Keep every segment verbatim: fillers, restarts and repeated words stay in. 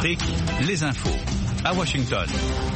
Afrique, les infos. À Washington.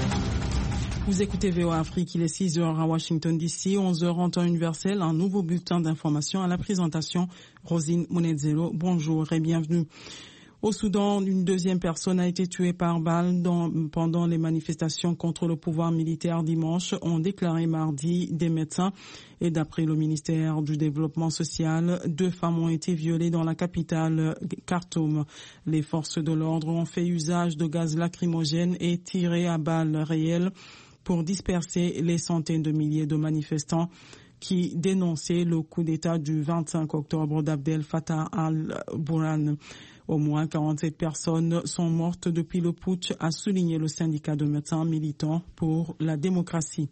Vous écoutez V O A Afrique, il est six heures à Washington D C, onze heures en temps universel, un nouveau bulletin d'information à la présentation. Rosine Monedzelo, bonjour et bienvenue. Au Soudan, une deuxième personne a été tuée par balle dans, pendant les manifestations contre le pouvoir militaire dimanche, ont déclaré mardi des médecins. Et d'après le ministère du Développement social, deux femmes ont été violées dans la capitale Khartoum. Les forces de l'ordre ont fait usage de gaz lacrymogène et tiré à balles réelles pour disperser les centaines de milliers de manifestants qui dénonçaient le coup d'État du vingt-cinq octobre d'Abdel Fattah al-Burhan. Au moins quarante-sept personnes sont mortes depuis le putsch, a souligné le syndicat de médecins militants pour la démocratie.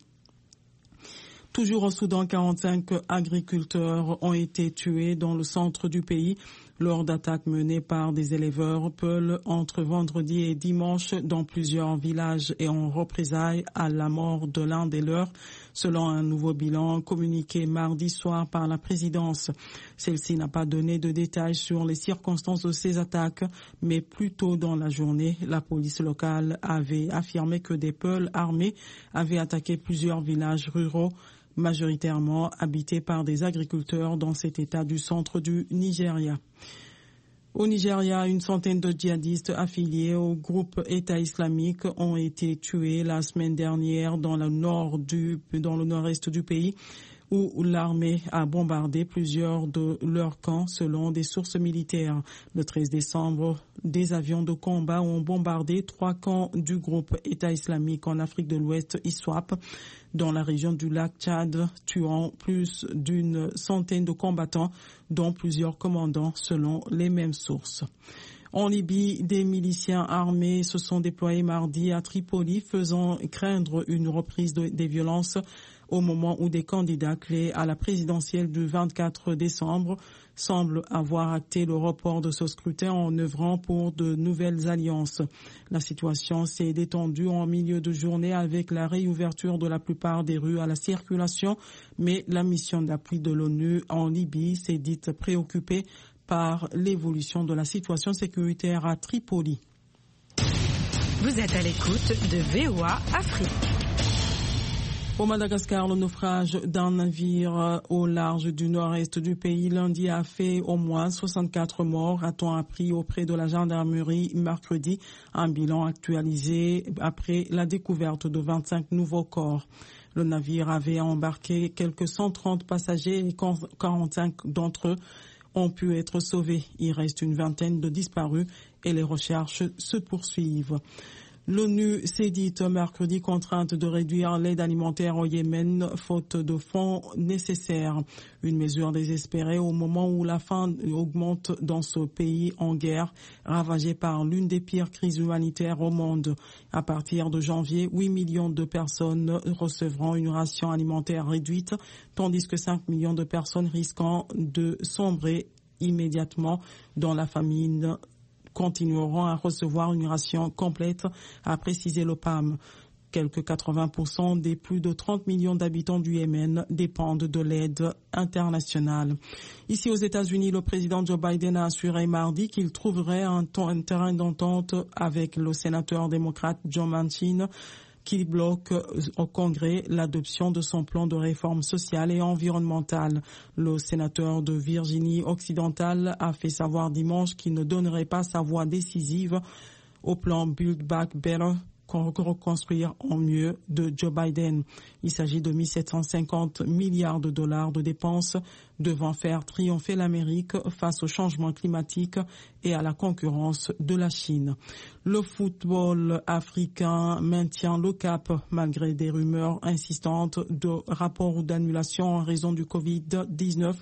Toujours au Soudan, quarante-cinq agriculteurs ont été tués dans le centre du pays lors d'attaques menées par des éleveurs Peul entre vendredi et dimanche dans plusieurs villages et en représailles à la mort de l'un des leurs, selon un nouveau bilan communiqué mardi soir par la présidence. Celle-ci n'a pas donné de détails sur les circonstances de ces attaques, mais plus tôt dans la journée, la police locale avait affirmé que des Peuls armés avaient attaqué plusieurs villages ruraux, majoritairement habités par des agriculteurs dans cet état du centre du Nigeria. Au Nigeria, une centaine de djihadistes affiliés au groupe État islamique ont été tués la semaine dernière dans le nord du, dans le nord-est du pays, où l'armée a bombardé plusieurs de leurs camps selon des sources militaires. Le treize décembre, des avions de combat ont bombardé trois camps du groupe État islamique en Afrique de l'Ouest, I S W A P, dans la région du lac Tchad, tuant plus d'une centaine de combattants, dont plusieurs commandants selon les mêmes sources. En Libye, des miliciens armés se sont déployés mardi à Tripoli, faisant craindre une reprise de, des violences au moment où des candidats clés à la présidentielle du vingt-quatre décembre semblent avoir acté le report de ce scrutin en œuvrant pour de nouvelles alliances. La situation s'est détendue en milieu de journée avec la réouverture de la plupart des rues à la circulation, mais la mission d'appui de l'ONU en Libye s'est dite préoccupée par l'évolution de la situation sécuritaire à Tripoli. Vous êtes à l'écoute de V O A Afrique. Au Madagascar, le naufrage d'un navire au large du nord-est du pays lundi a fait au moins soixante-quatre morts, a-t-on appris auprès de la gendarmerie mercredi, un bilan actualisé après la découverte de vingt-cinq nouveaux corps. Le navire avait embarqué quelques cent trente passagers et quarante-cinq d'entre eux ont pu être sauvés. Il reste une vingtaine de disparus et les recherches se poursuivent. L'ONU s'est dite mercredi contrainte de réduire l'aide alimentaire au Yémen faute de fonds nécessaires. Une mesure désespérée au moment où la faim augmente dans ce pays en guerre, ravagé par l'une des pires crises humanitaires au monde. À partir de janvier, huit millions de personnes recevront une ration alimentaire réduite, tandis que cinq millions de personnes risquant de sombrer immédiatement dans la famine continueront à recevoir une ration complète, a précisé le P A M. Quelques quatre-vingts pour cent des plus de trente millions d'habitants du Yémen dépendent de l'aide internationale. Ici aux États-Unis, le président Joe Biden a assuré mardi qu'il trouverait un, un terrain d'entente avec le sénateur démocrate Joe Manchin, qui bloque au Congrès l'adoption de son plan de réforme sociale et environnementale. Le sénateur de Virginie occidentale a fait savoir dimanche qu'il ne donnerait pas sa voix décisive au plan Build Back Better, reconstruire en mieux de Joe Biden. Il s'agit de mille sept cent cinquante milliards de dollars de dépenses devant faire triompher l'Amérique face au changement climatique et à la concurrence de la Chine. Le football africain maintient le cap malgré des rumeurs insistantes de rapport ou d'annulation en raison du covid dix-neuf.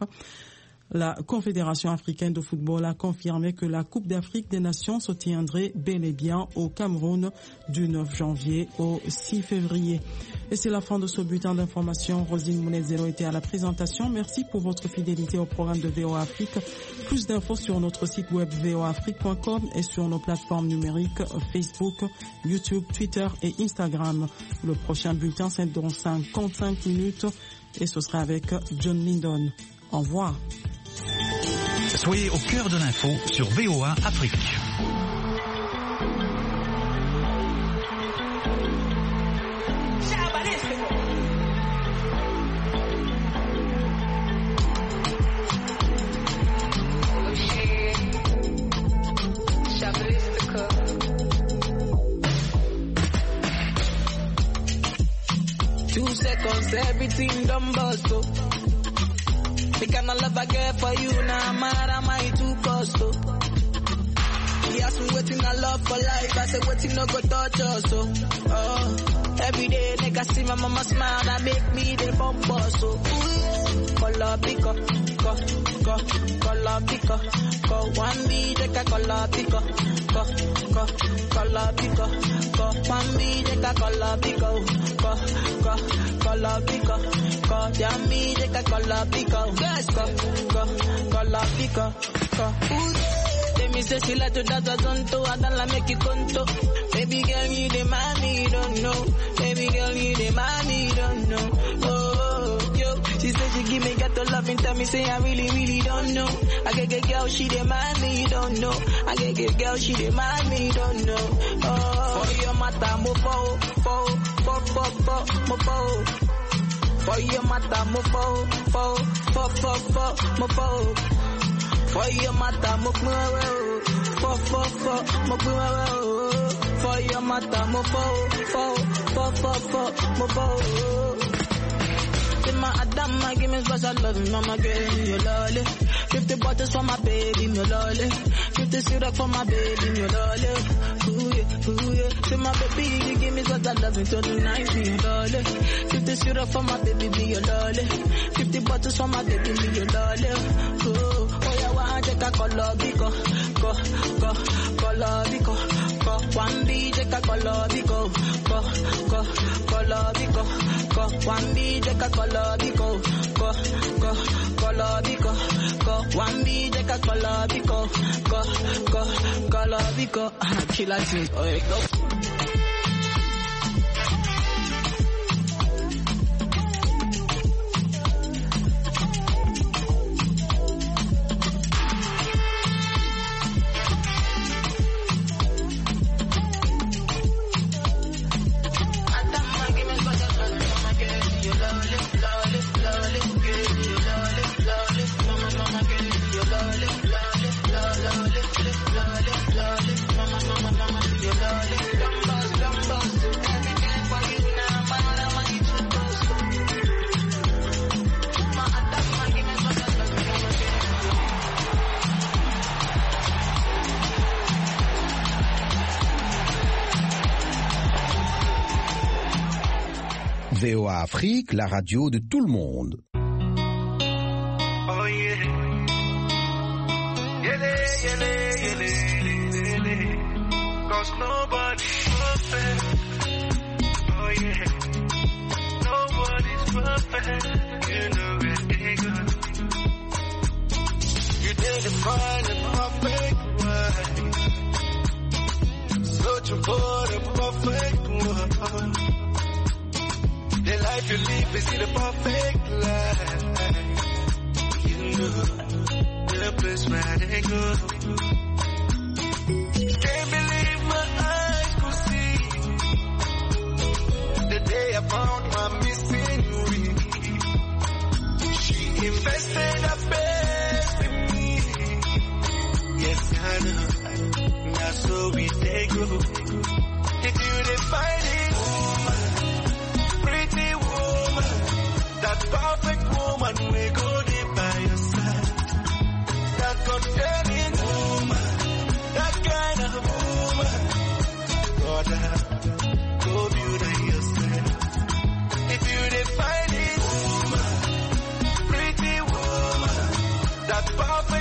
La Confédération africaine de football a confirmé que la Coupe d'Afrique des Nations se tiendrait bel et bien au Cameroun du neuf janvier au six février. Et c'est la fin de ce bulletin d'information. Rosine Monedzelo était à la présentation. Merci pour votre fidélité au programme de V O A Afrique. Plus d'infos sur notre site web v o a afrique point com et sur nos plateformes numériques Facebook, YouTube, Twitter et Instagram. Le prochain bulletin, c'est dans cinquante-cinq minutes et ce sera avec John Lindon. Au revoir. Soyez au cœur de l'info sur V O A Afrique. say everything done bust, oh. The kind of love I get for you, now nah, mad am I too cost, oh. He asked me waiting I love for life, I said waiting no go touch us, oh. Oh, every day nigga see my mama smile, that make me the bump us, oh. Color pico, co, co, color pico, co, one B, take a color pico, co, co, color pico, co, one B, take a color pico, co, co, color pico, co, jammy, take a color pico, yes, co, co, color pico, co. Let me say she like to dance a zonto, I don't like make it conto. Baby girl, you the mommy, you don't know. Baby girl, you the mommy, you don't know. Oh, yo, she said she give me got to love and tell me say I really, really don't know. I get get girl, she the mommy, you don't know. I get get girl, she the mommy, you don't know. Oh, for your mata, mo fo, fo, fo, fo, fo, mo fo. For your mata, mo fo, fo, fo, fo, fo, mo fo. For your mata, mo fo, fo, fo, fo, mo fo. For your mata, mo fo, fo, fo, fo, fo, mo fo. My Adama, give me special love, mama, give me your lolly. fifty bottles for my baby, me lolly. fifty syrup for my baby, me lolly. Ooh yeah, ooh yeah. Say my baby, you give me special love until the night, me your lolly. fifty syrup for my baby, me your lolly. fifty bottles for my baby, me your lolly. Ooh, oh yeah, one take a color biko, go, go, color biko, go. One B take a color biko, go, go, color biko, go. One B take a color biko, go, go, color biko, go. One B take a color biko, go, go, color biko. Killer things, oh yeah, go. V O A Afrique, la radio de tout le monde. Oh yeah. Yele, yele, yele, yele. Cause nobody's perfect. Oh yeah. Nobody's perfect. You know it ain't good. You didn't find the perfect one. Searching for the perfect one. The life you live is the perfect life. You know the place where they go. Can't believe my eyes could see the day I found my missing ring. She invested her best in me. Yes, I know. That's so we they go. If you define it, pretty woman, that perfect woman, we go there by your side. That concerning woman, that kind of woman, God, go beauty yourself. If you define it, woman, pretty woman, that perfect